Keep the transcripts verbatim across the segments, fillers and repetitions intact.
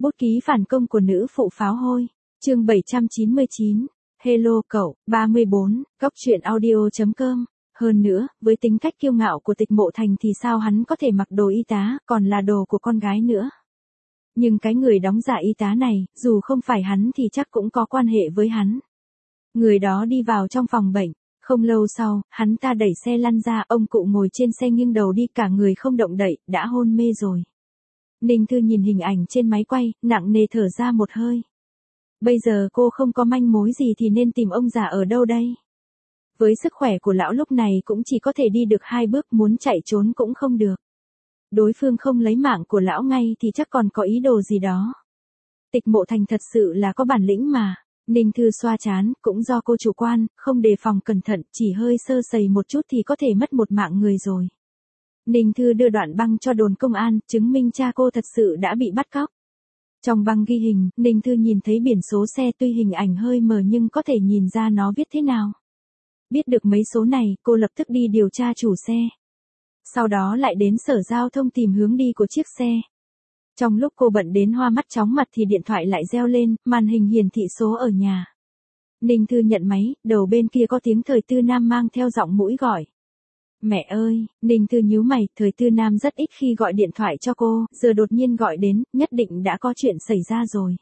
Bút ký phản công của nữ phụ pháo hôi. Chương bảy trăm chín mươi chín. Hello cậu, ba mươi bốn, góc truyện audio chấm com. Hơn nữa, với tính cách kiêu ngạo của Tịch Mộ Thành thì sao hắn có thể mặc đồ y tá, còn là đồ của con gái nữa. Nhưng cái người đóng giả y tá này, dù không phải hắn thì chắc cũng có quan hệ với hắn. Người đó đi vào trong phòng bệnh. Không lâu sau, hắn ta đẩy xe lăn ra, ông cụ ngồi trên xe nghiêng đầu đi, cả người không động đậy, đã hôn mê rồi. Ninh Thư nhìn hình ảnh trên máy quay, nặng nề thở ra một hơi. Bây giờ cô không có manh mối gì thì nên tìm ông già ở đâu đây? Với sức khỏe của lão lúc này cũng chỉ có thể đi được hai bước, muốn chạy trốn cũng không được. Đối phương không lấy mạng của lão ngay thì chắc còn có ý đồ gì đó. Tịch Mộ Thành thật sự là có bản lĩnh mà. Ninh Thư xoa trán, cũng do cô chủ quan, không đề phòng cẩn thận, chỉ hơi sơ sẩy một chút thì có thể mất một mạng người rồi. Ninh Thư đưa đoạn băng cho đồn công an, chứng minh cha cô thật sự đã bị bắt cóc. Trong băng ghi hình, Ninh Thư nhìn thấy biển số xe, tuy hình ảnh hơi mờ nhưng có thể nhìn ra nó viết thế nào. Biết được mấy số này, cô lập tức đi điều tra chủ xe. Sau đó lại đến sở giao thông tìm hướng đi của chiếc xe. Trong lúc cô bận đến hoa mắt chóng mặt thì điện thoại lại reo lên, màn hình hiển thị số ở nhà. Ninh Thư nhận máy, đầu bên kia có tiếng Thời Tư Nam mang theo giọng mũi gọi. Mẹ ơi, Ninh Thư nhíu mày, Thời Tư Nam rất ít khi gọi điện thoại cho cô, giờ đột nhiên gọi đến, nhất định đã có chuyện xảy ra rồi.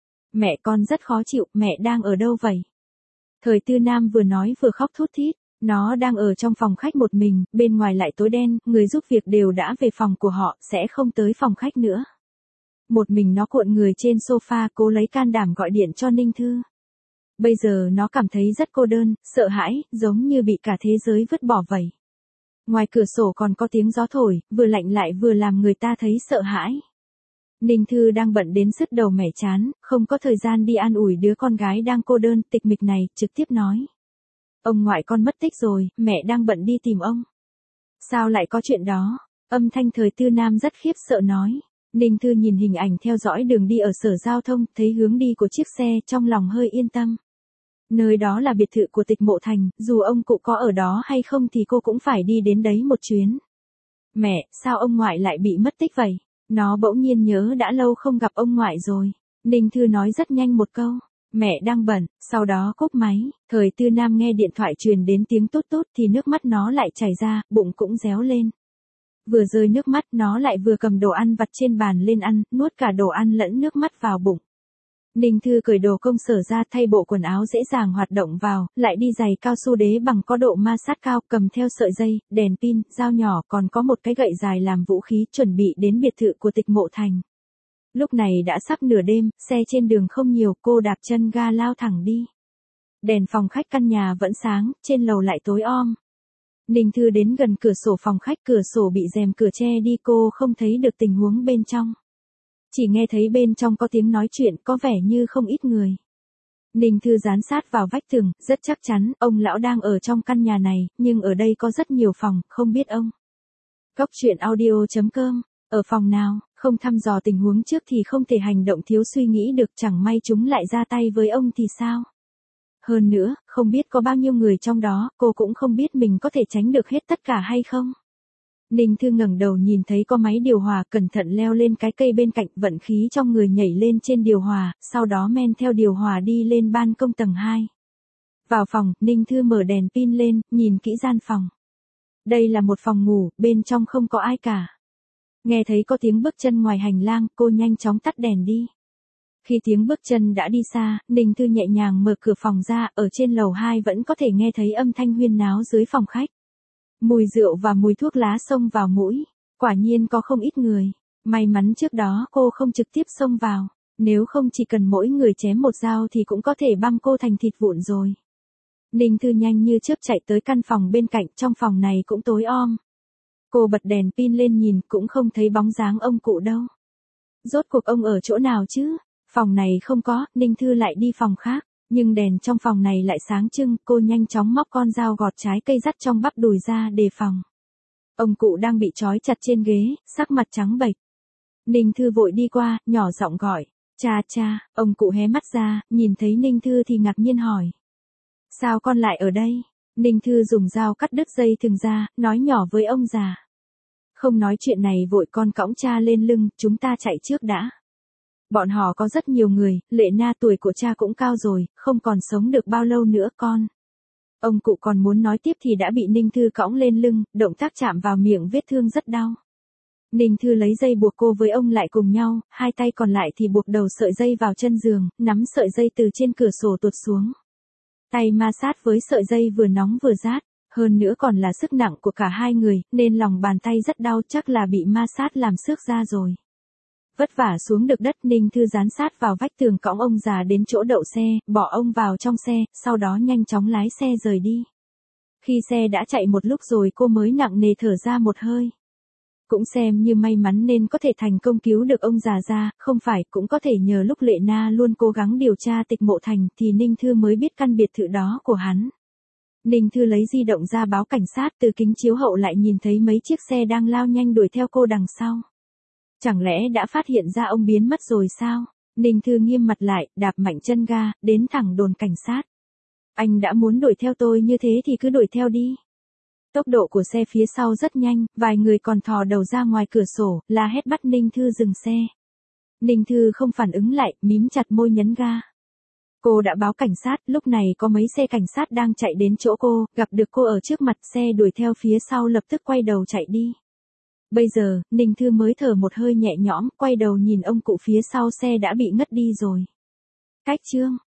Mẹ con rất khó chịu, mẹ đang ở đâu vậy? Thời Tư Nam vừa nói vừa khóc thút thít, nó đang ở trong phòng khách một mình, bên ngoài lại tối đen, người giúp việc đều đã về phòng của họ, sẽ không tới phòng khách nữa. Một mình nó cuộn người trên sofa, cố lấy can đảm gọi điện cho Ninh Thư. Bây giờ nó cảm thấy rất cô đơn, sợ hãi, giống như bị cả thế giới vứt bỏ vậy. Ngoài cửa sổ còn có tiếng gió thổi, vừa lạnh lại vừa làm người ta thấy sợ hãi. Ninh Thư đang bận đến sứt đầu mẻ chán, không có thời gian đi an ủi đứa con gái đang cô đơn, tịch mịch này, trực tiếp nói. Ông ngoại con mất tích rồi, mẹ đang bận đi tìm ông. Sao lại có chuyện đó? Âm thanh Thời Tư Nam rất khiếp sợ nói. Ninh Thư nhìn hình ảnh theo dõi đường đi ở sở giao thông, thấy hướng đi của chiếc xe, trong lòng hơi yên tâm. Nơi đó là biệt thự của Tịch Mộ Thành, dù ông cụ có ở đó hay không thì cô cũng phải đi đến đấy một chuyến. Mẹ, sao ông ngoại lại bị mất tích vậy? Nó bỗng nhiên nhớ đã lâu không gặp ông ngoại rồi. Ninh Thư nói rất nhanh một câu. Mẹ đang bận, sau đó cúp máy. Thời Tư Nam nghe điện thoại truyền đến tiếng tút tút thì nước mắt nó lại chảy ra, bụng cũng réo lên. Vừa rơi nước mắt nó lại vừa cầm đồ ăn vặt trên bàn lên ăn, nuốt cả đồ ăn lẫn nước mắt vào bụng. Ninh Thư cởi đồ công sở ra, thay bộ quần áo dễ dàng hoạt động vào, lại đi giày cao su đế bằng có độ ma sát cao, cầm theo sợi dây, đèn pin, dao nhỏ, còn có một cái gậy dài làm vũ khí, chuẩn bị đến biệt thự của Tịch Mộ Thành. Lúc này đã sắp nửa đêm, xe trên đường không nhiều, cô đạp chân ga lao thẳng đi. Đèn phòng khách căn nhà vẫn sáng, trên lầu lại tối om. Ninh Thư đến gần cửa sổ phòng khách, cửa sổ bị rèm cửa che đi, cô không thấy được tình huống bên trong. Chỉ nghe thấy bên trong có tiếng nói chuyện, có vẻ như không ít người. Ninh Thư dán sát vào vách tường, rất chắc chắn, ông lão đang ở trong căn nhà này, nhưng ở đây có rất nhiều phòng, không biết ông. Góc truyện audio chấm com, ở phòng nào, không thăm dò tình huống trước thì không thể hành động thiếu suy nghĩ được, chẳng may chúng lại ra tay với ông thì sao? Hơn nữa, không biết có bao nhiêu người trong đó, cô cũng không biết mình có thể tránh được hết tất cả hay không. Ninh Thư ngẩng đầu nhìn thấy có máy điều hòa, cẩn thận leo lên cái cây bên cạnh, vận khí trong người nhảy lên trên điều hòa, sau đó men theo điều hòa đi lên ban công tầng hai. Vào phòng, Ninh Thư mở đèn pin lên, nhìn kỹ gian phòng. Đây là một phòng ngủ, bên trong không có ai cả. Nghe thấy có tiếng bước chân ngoài hành lang, cô nhanh chóng tắt đèn đi. Khi tiếng bước chân đã đi xa, Ninh Thư nhẹ nhàng mở cửa phòng ra, ở trên lầu hai vẫn có thể nghe thấy âm thanh huyên náo dưới phòng khách. Mùi rượu và mùi thuốc lá xông vào mũi, quả nhiên có không ít người. May mắn trước đó cô không trực tiếp xông vào, nếu không chỉ cần mỗi người chém một dao thì cũng có thể băm cô thành thịt vụn rồi. Ninh Thư nhanh như chớp chạy tới căn phòng bên cạnh, trong phòng này cũng tối om. Cô bật đèn pin lên nhìn, cũng không thấy bóng dáng ông cụ đâu. Rốt cuộc ông ở chỗ nào chứ? Phòng này không có, Ninh Thư lại đi phòng khác, nhưng đèn trong phòng này lại sáng trưng, cô nhanh chóng móc con dao gọt trái cây dắt trong bắp đùi ra đề phòng. Ông cụ đang bị trói chặt trên ghế, sắc mặt trắng bệch. Ninh Thư vội đi qua, nhỏ giọng gọi, cha cha, ông cụ hé mắt ra, nhìn thấy Ninh Thư thì ngạc nhiên hỏi. Sao con lại ở đây? Ninh Thư dùng dao cắt đứt dây thừng ra, nói nhỏ với ông già. Không nói chuyện này vội, con cõng cha lên lưng, chúng ta chạy trước đã. Bọn họ có rất nhiều người, Lệ Na tuổi của cha cũng cao rồi, không còn sống được bao lâu nữa con. Ông cụ còn muốn nói tiếp thì đã bị Ninh Thư cõng lên lưng, động tác chạm vào miệng vết thương rất đau. Ninh Thư lấy dây buộc cô với ông lại cùng nhau, hai tay còn lại thì buộc đầu sợi dây vào chân giường, nắm sợi dây từ trên cửa sổ tuột xuống. Tay ma sát với sợi dây vừa nóng vừa rát, hơn nữa còn là sức nặng của cả hai người, nên lòng bàn tay rất đau, chắc là bị ma sát làm xước da rồi. Vất vả xuống được đất, Ninh Thư dán sát vào vách tường cõng ông già đến chỗ đậu xe, bỏ ông vào trong xe, sau đó nhanh chóng lái xe rời đi. Khi xe đã chạy một lúc rồi cô mới nặng nề thở ra một hơi. Cũng xem như may mắn nên có thể thành công cứu được ông già ra, không phải cũng có thể nhờ lúc Lệ Na luôn cố gắng điều tra Tịch Mộ Thành thì Ninh Thư mới biết căn biệt thự đó của hắn. Ninh Thư lấy di động ra báo cảnh sát, từ kính chiếu hậu lại nhìn thấy mấy chiếc xe đang lao nhanh đuổi theo cô đằng sau. Chẳng lẽ đã phát hiện ra ông biến mất rồi sao? Ninh Thư nghiêm mặt lại, đạp mạnh chân ga, đến thẳng đồn cảnh sát. Anh đã muốn đuổi theo tôi như thế thì cứ đuổi theo đi. Tốc độ của xe phía sau rất nhanh, vài người còn thò đầu ra ngoài cửa sổ, la hét bắt Ninh Thư dừng xe. Ninh Thư không phản ứng lại, mím chặt môi nhấn ga. Cô đã báo cảnh sát, lúc này có mấy xe cảnh sát đang chạy đến chỗ cô, gặp được cô ở trước mặt, xe đuổi theo phía sau lập tức quay đầu chạy đi. Bây giờ, Ninh Thư mới thở một hơi nhẹ nhõm, quay đầu nhìn ông cụ phía sau xe đã bị ngất đi rồi. Cách chương